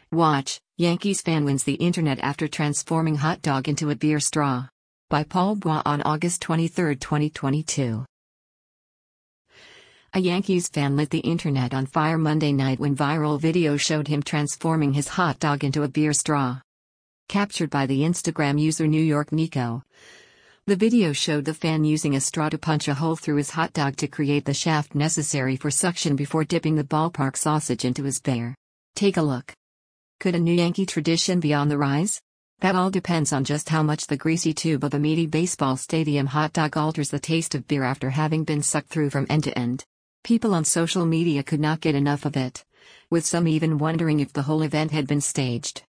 Watch, Yankees fan wins the internet after transforming hot dog into a beer straw. By Paul Bois on August 23, 2022. A Yankees fan lit the internet on fire Monday night when viral video showed him transforming his hot dog into a beer straw. Captured by the Instagram user New York Nico. The video showed the fan using a straw to punch a hole through his hot dog to create the shaft necessary for suction before dipping the ballpark sausage into his beer. Take a look. Could a new Yankee tradition be on the rise? That all depends on just how much the greasy tube of a meaty baseball stadium hot dog alters the taste of beer after having been sucked through from end to end. People on social media could not get enough of it, with some even wondering if the whole event had been staged.